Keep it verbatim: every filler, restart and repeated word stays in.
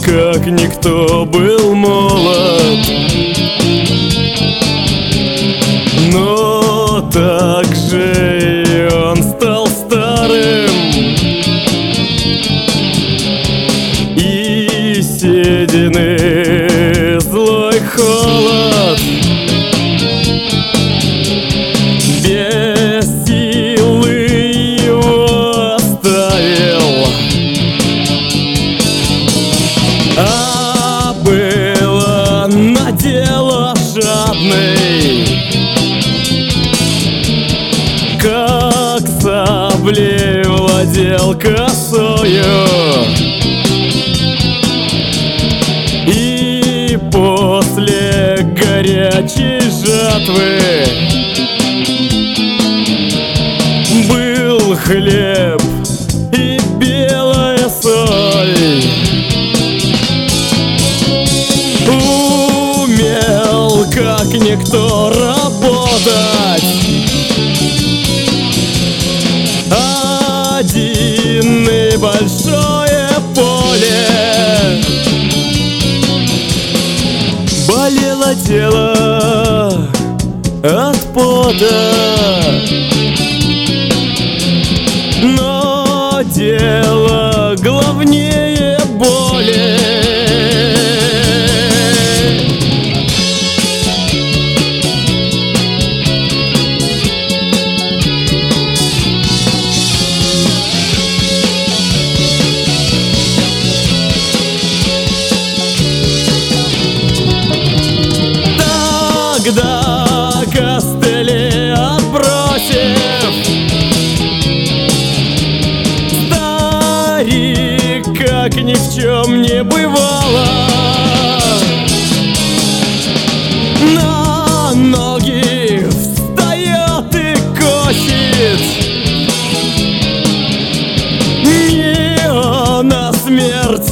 как никто был молод, но также и он стал старым, и седины злой холод без силы его оставил. А было на дело жадный, как саблей владел косою, и после горячей жатвы был хлеб и белая соль. Умел, как никто, работать один и большое поле. Болело тело от пота, но дело главнее боли. Тогда костыли отбросив, старик, как ни в чем не бывало, на ноги встает и косит. Не он, а смерть